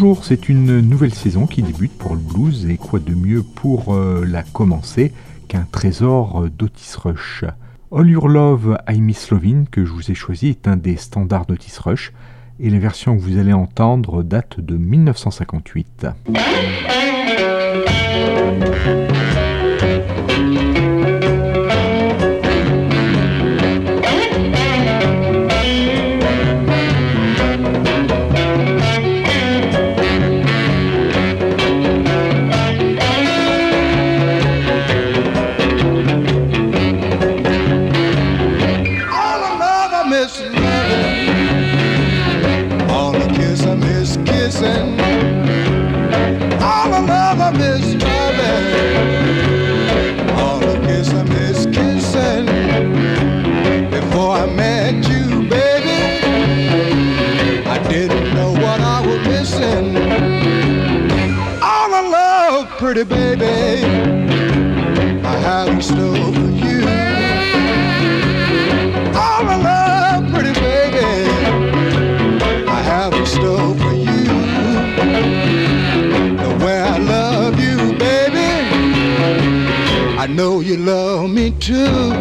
Bonjour, c'est une nouvelle saison qui débute pour le blues et quoi de mieux pour la commencer qu'un trésor d'Otis Rush. All Your Love, I Miss Lovin' que je vous ai choisi est un des standards d'Otis Rush et la version que vous allez entendre date de 1958. Pretty baby, I have in store for you. All the love, pretty baby, I have in store for you. The way I love you, baby, I know you love me too.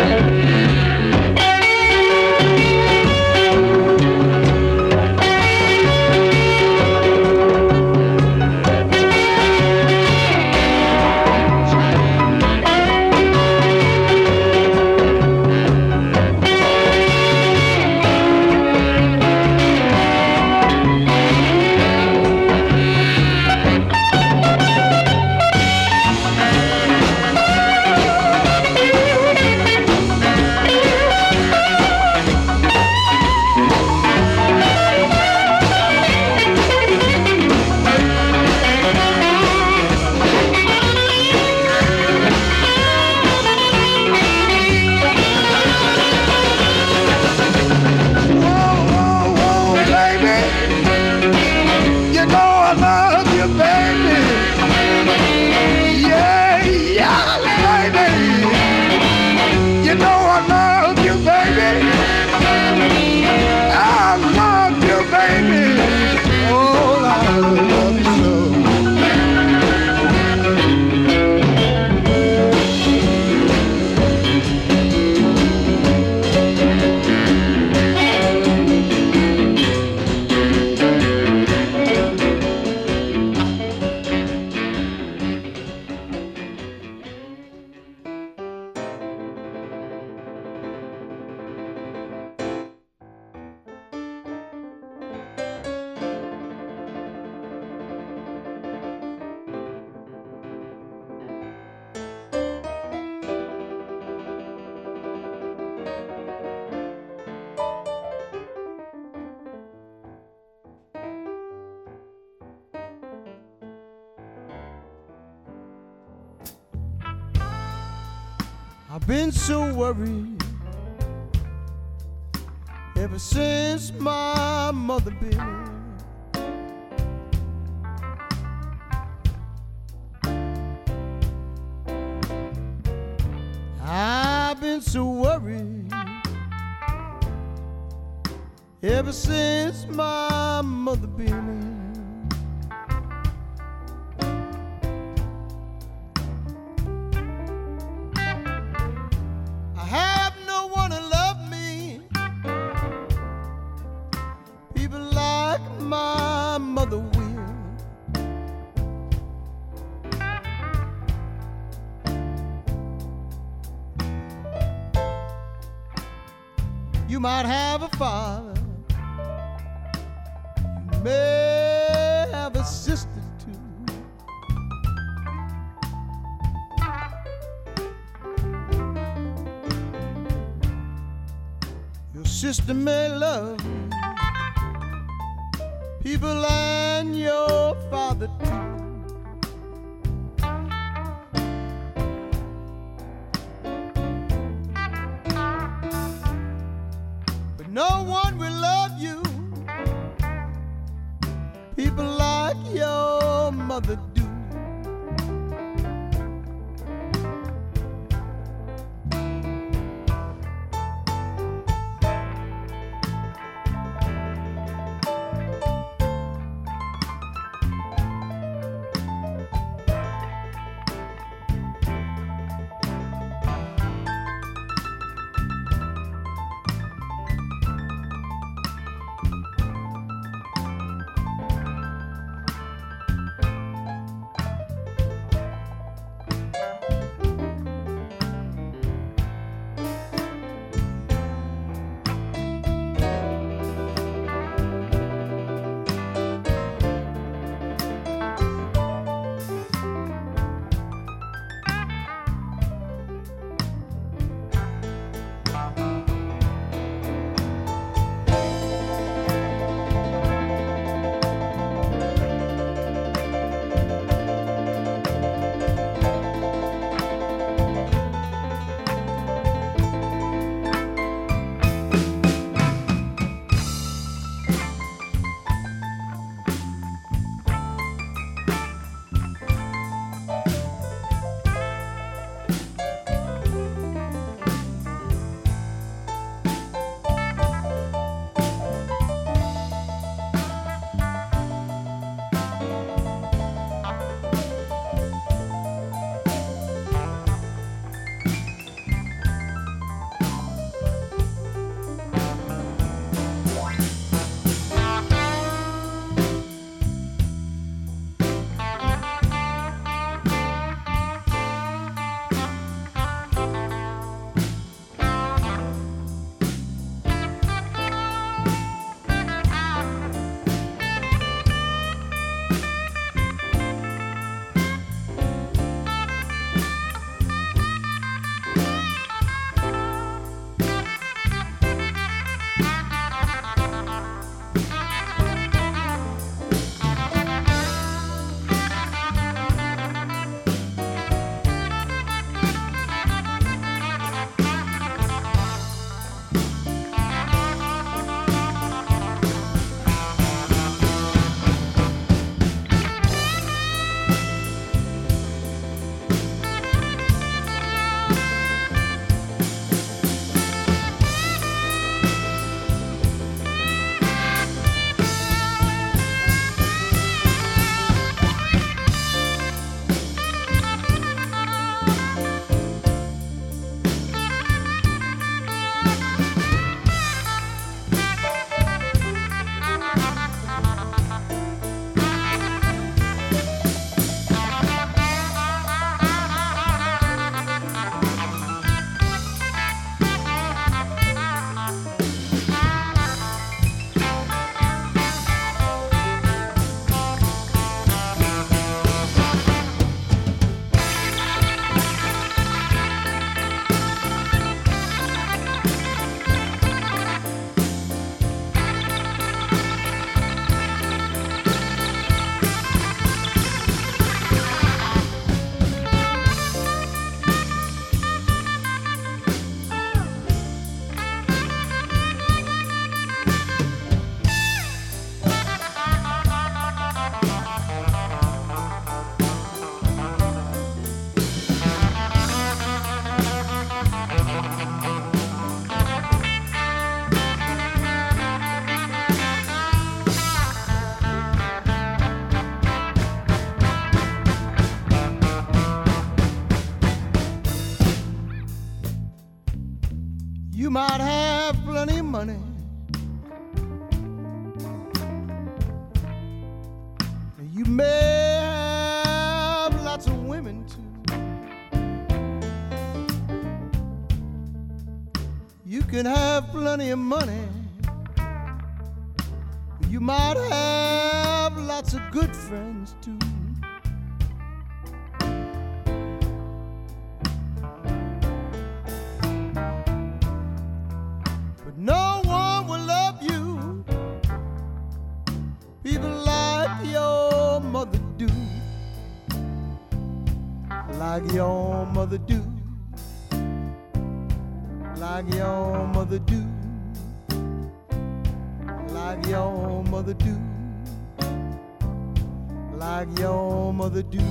I've been so worried ever since my mother bit me. I've been so worried ever since my mother bit me. You might have a father, you may have a sister too. Your sister may love you, people and your father too. No one will love you, people like your mother do. You might have plenty of money. You may have lots of women too. You can have plenty of money. You might have lots of good friends too. But no one will love you, people like your mother do, like your mother do, like your mother do, like your mother do, like your mother do.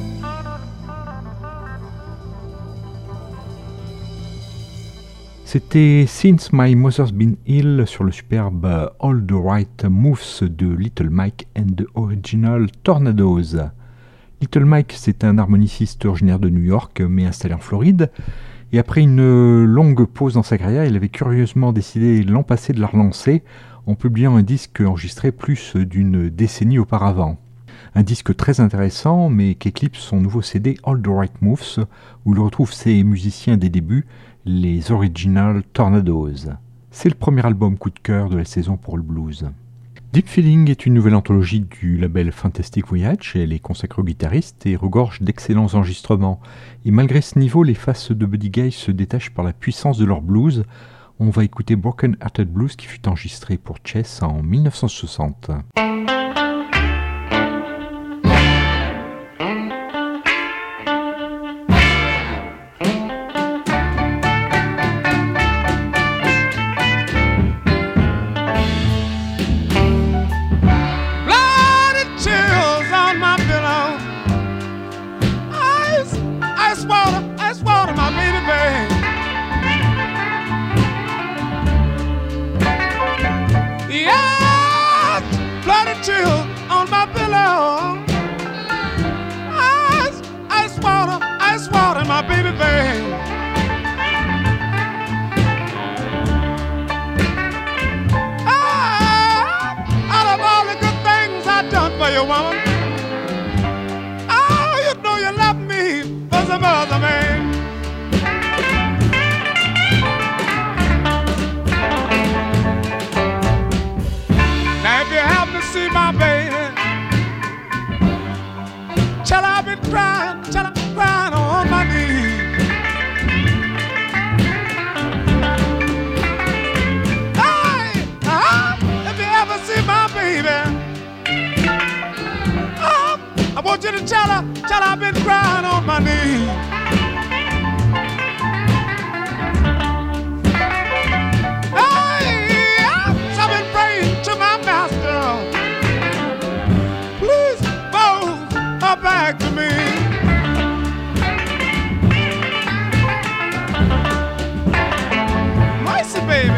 C'était Since My Mother's Been Ill sur le superbe All the Right Moves de Little Mike and the Original Tornadoes. Little Mike, c'est un harmoniciste originaire de New York mais installé en Floride. Et après une longue pause dans sa carrière, il avait curieusement décidé l'an passé de la relancer en publiant un disque enregistré plus d'une décennie auparavant. Un disque très intéressant mais qui éclipse son nouveau CD All the Right Moves où il retrouve ses musiciens des débuts, les Original Tornadoes. C'est le premier album coup de cœur de la saison pour le blues. Deep Feeling est une nouvelle anthologie du label Fantastic Voyage. Elle est consacrée aux guitaristes et regorge d'excellents enregistrements. Et malgré ce niveau, les faces de Buddy Guy se détachent par la puissance de leur blues. On va écouter Broken Hearted Blues qui fut enregistré pour Chess en 1960. on my knees. Hey, I've been praying to my master. Please fold her back to me. Mercy, baby.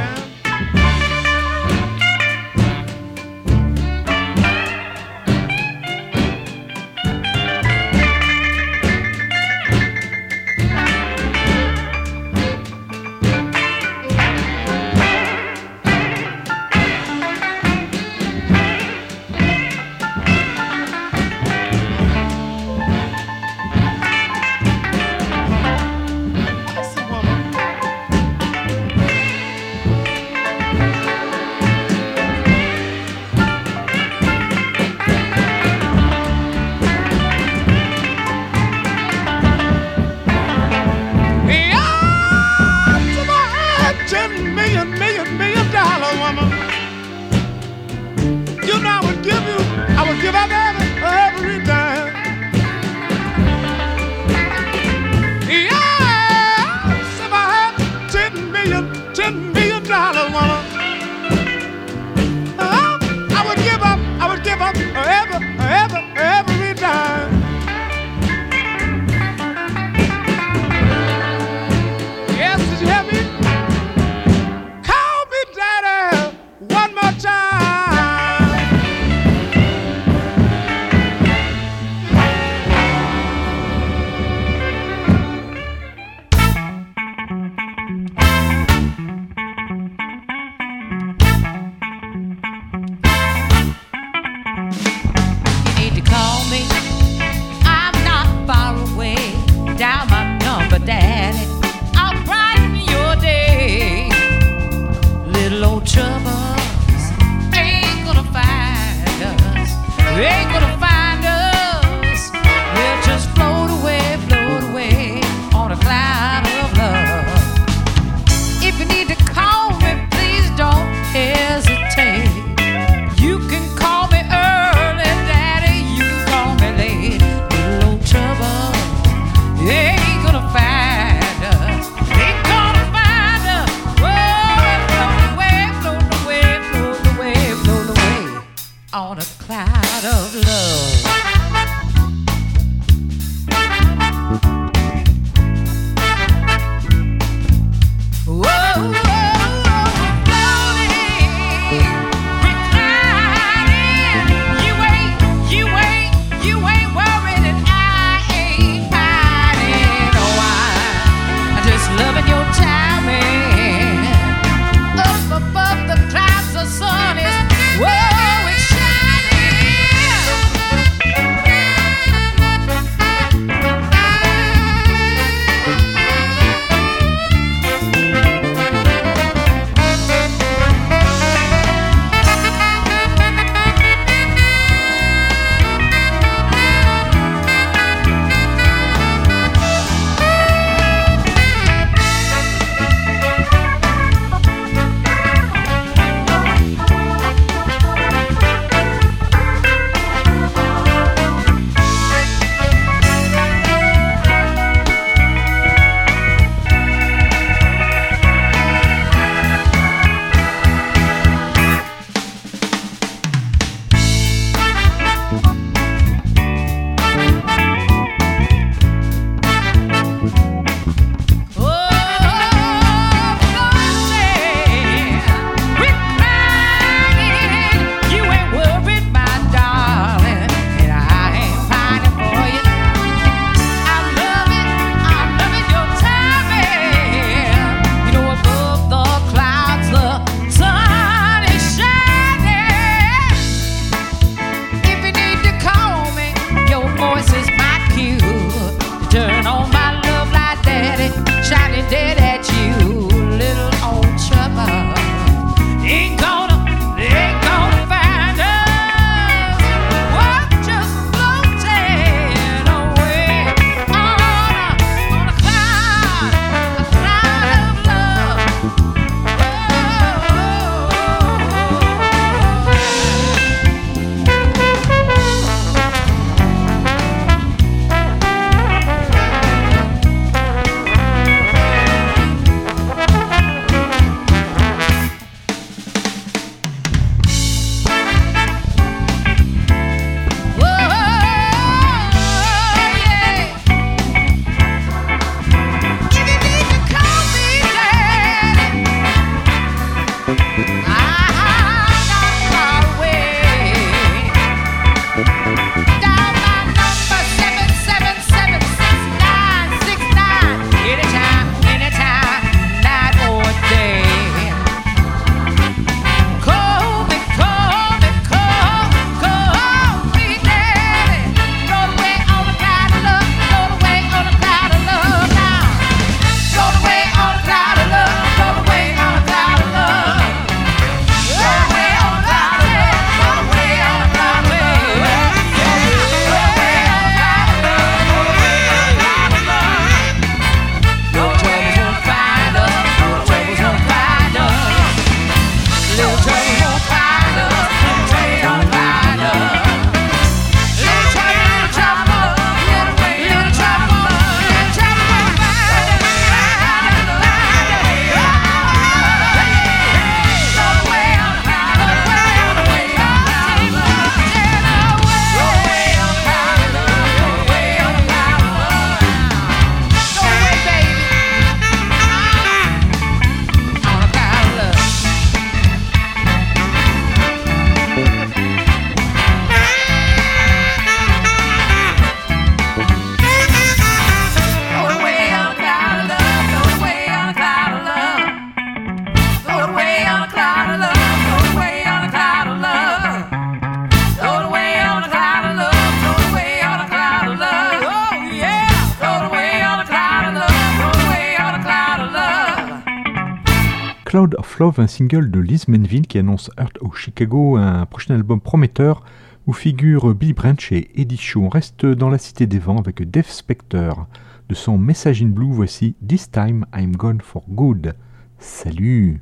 Cloud of Love, un single de Liz Manville qui annonce Heart of Chicago, un prochain album prometteur où figurent Billy Branch et Eddie Shaw. On reste dans la Cité des Vents avec Dave Spector. De son Message in Blue, voici This Time I'm Gone for Good. Salut!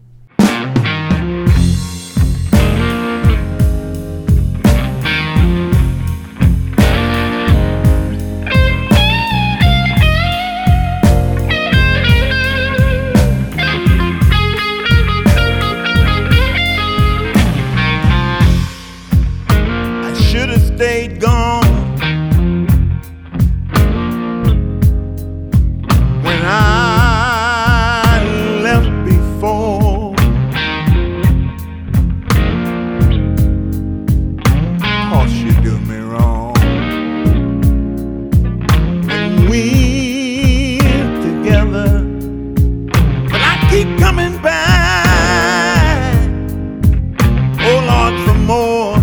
Stayed gone when I left before. Cause you do me wrong when we're together, but I keep coming back. Oh Lord, for more.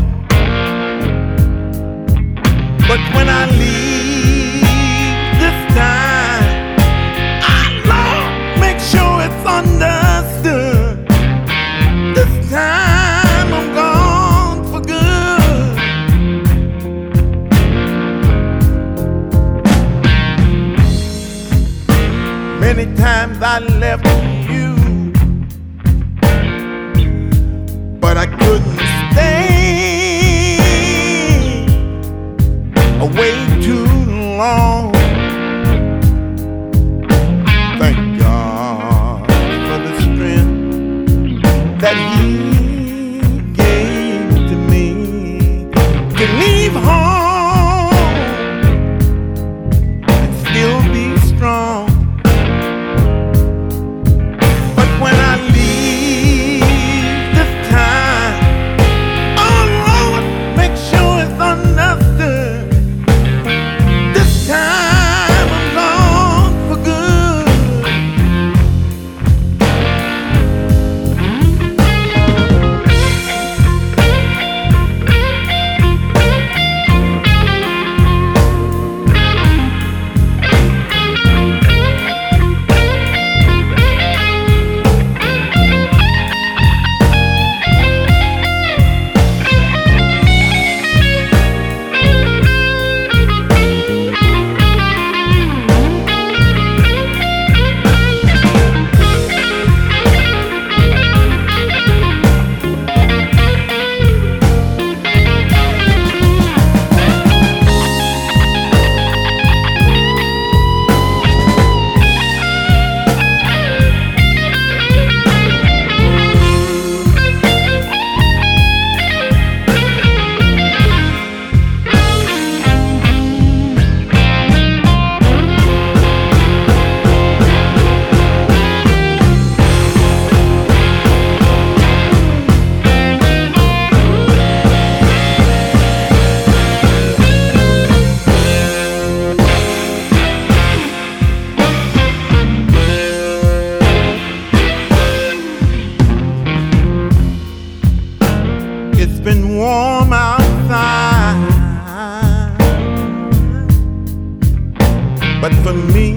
But when I leave this time, Lord, make sure it's understood. This time I'm gone for good. Many times I left you, but I couldn't stay away too long. Thank God for the strength that He gave to me to leave home and still be strong. But when I leave this time, oh Lord, make sure it's understood. Time I'm gone for good. It's been warm outside, but for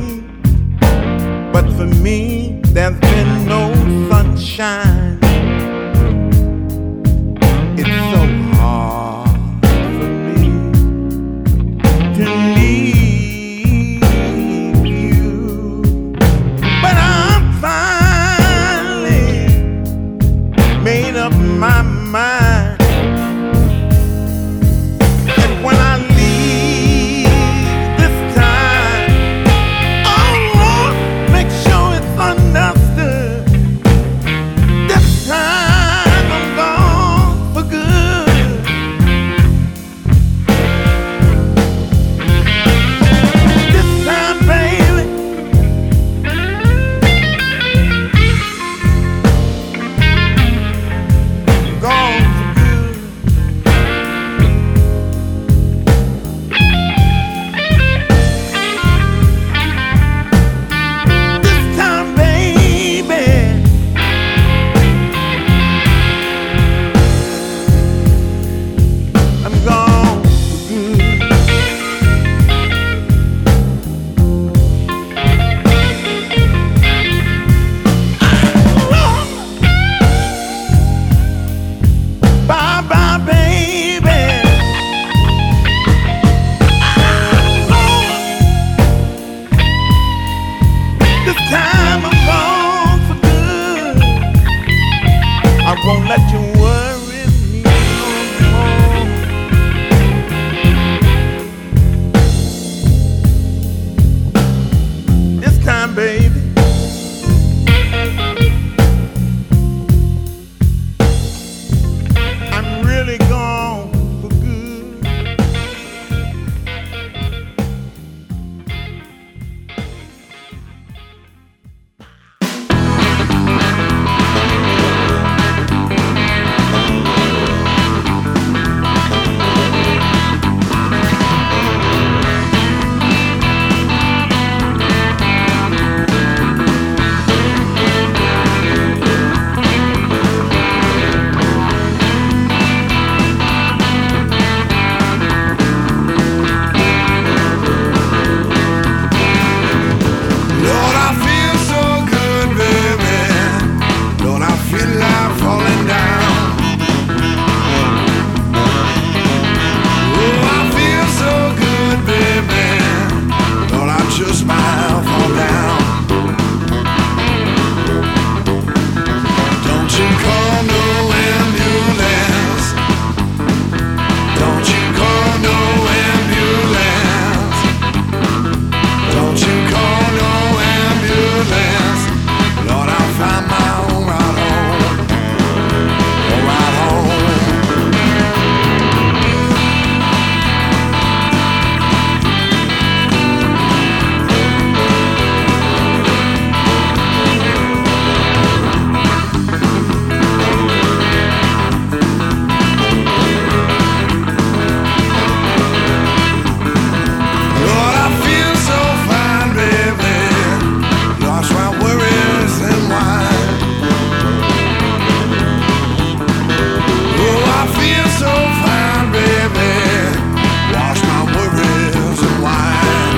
me, there's been no sunshine. It's so hard for me to leave you, but I'm finally made up my mind. When I leave this time, oh Lord, make sure it's understood. This time I'm gone for good, I won't let you worry me no more. This time, baby, I'm really gone for good. Lord, I feel so good, baby. Lord, I feel like falling down. Oh, I feel so good, baby. Lord, I just might fall down. Don't you call no ambulance. Don't you call no ambulance. Don't you call no ambulance. Lord, I'll find my own ride home. Oh, ride home. Lord, I feel so fine, baby. Lost my worries and wine. Oh, I feel so fine, baby. Lost my worries and wine.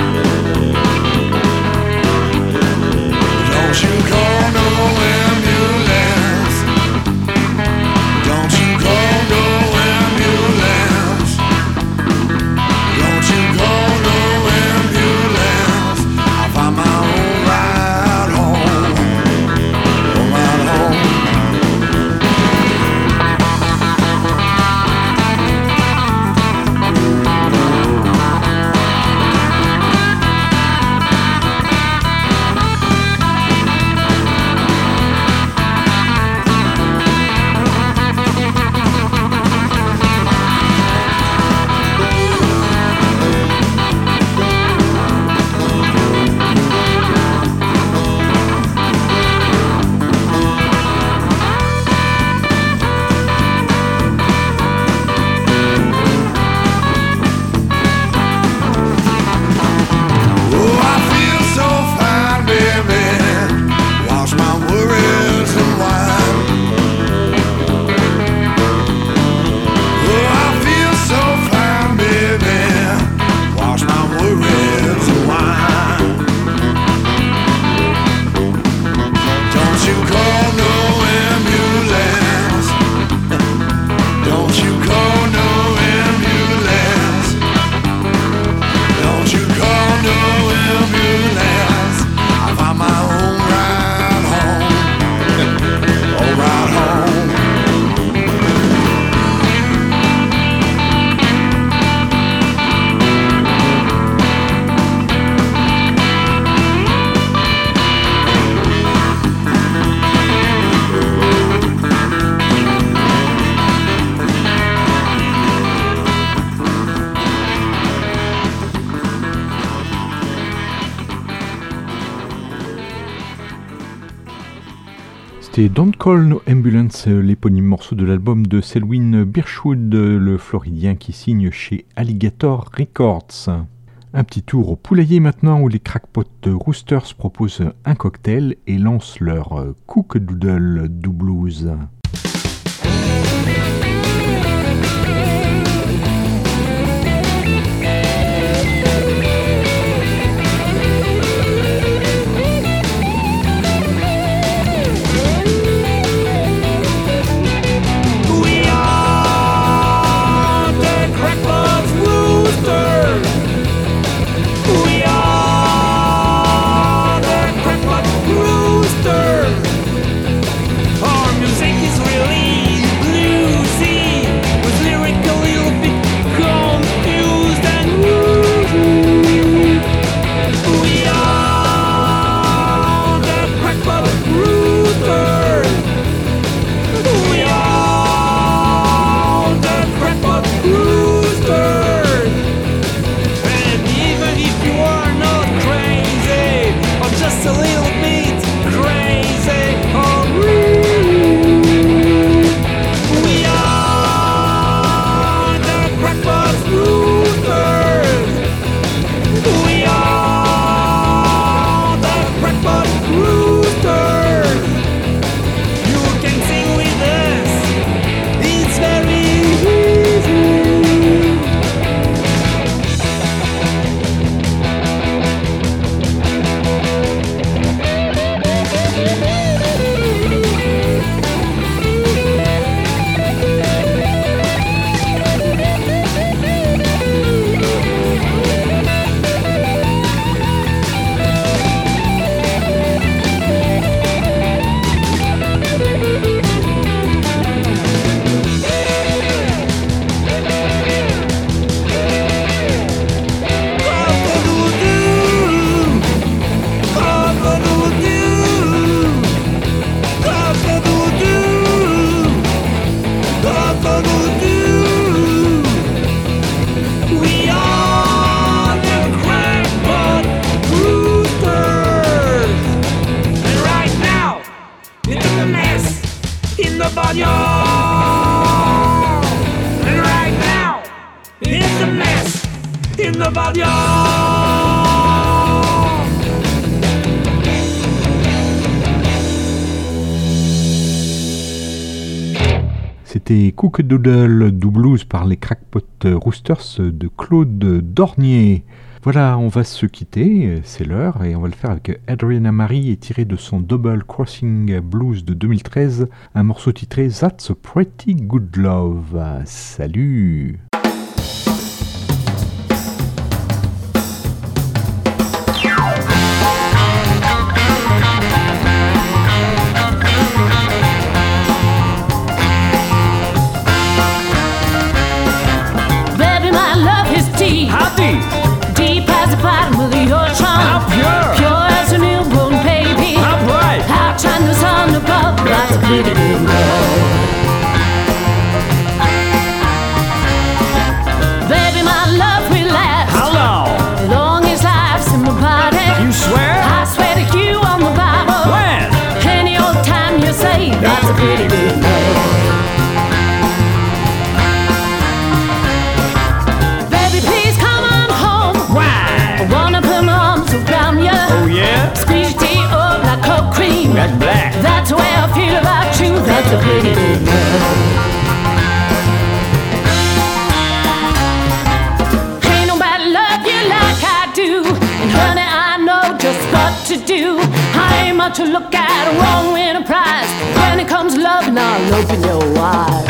Don't you call no ambulance. Don't you call no ambulance. Don't you call no ambulance. I'll find my own ride home. Oh, ride home. Oh, I feel so fine, baby. Lost my worries and wine. Oh, I feel so fine, baby. Lost my worries and wine. Don't you call no ambulance. Don't you call no ambulance. Don't you call no ambulance. I'll find my own ride home. Oh, ride home. C'était Don't Call No Ambulance, l'éponyme morceau de l'album de Selwyn Birchwood, le Floridien qui signe chez Alligator Records. Un petit tour au poulailler maintenant où les Crackpot Roosters proposent un cocktail et lancent leur Cook-a-Doodle do Blues. We are the Crackpot barnyard. And right now, it's a mess in the barnyard. C'était Cook-a-Doodle do Blues par les Crackpot Roosters de Claude Dornier. Voilà, on va se quitter, c'est l'heure, et on va le faire avec Adriana Marie et tiré de son Double Crossing Blues de 2013, un morceau titré That's a Pretty Good Love. Salut! How deep? Deep as the bottom of the ocean. How pure? Pure as a newborn baby. How bright? How shine the sun above. That's a pretty good love. Baby, my love will last. How long? As long as life's in my body. You swear? I swear to you on the Bible. When? Any old time you say. That's a pretty good love. That's black. That's the way I feel about you. That's a pretty good love. Ain't nobody love you like I do. And honey, I know just what to do. I ain't much to look at, a wrong winning prize. When it comes to love, and I'll open your eyes.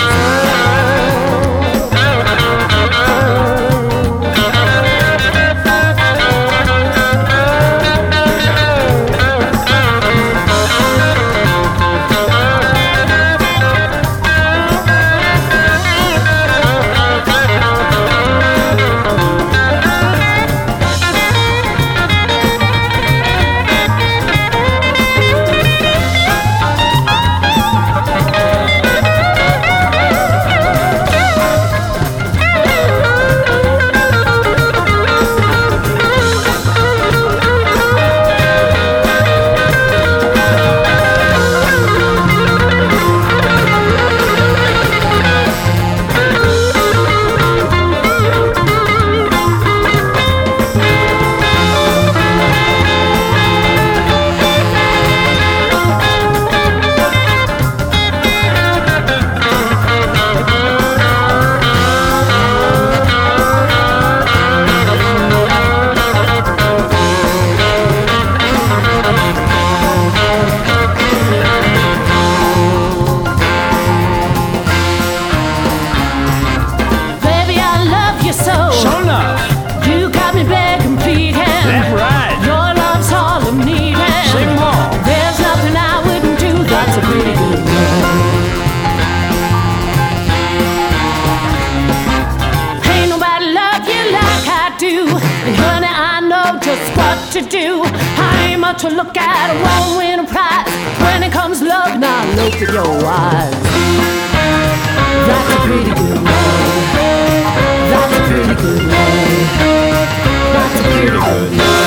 To do, I ain't much to look at, I won't win a prize. When it comes to love, now look at your eyes. That's a pretty good love. That's a pretty good love. That's a pretty good love.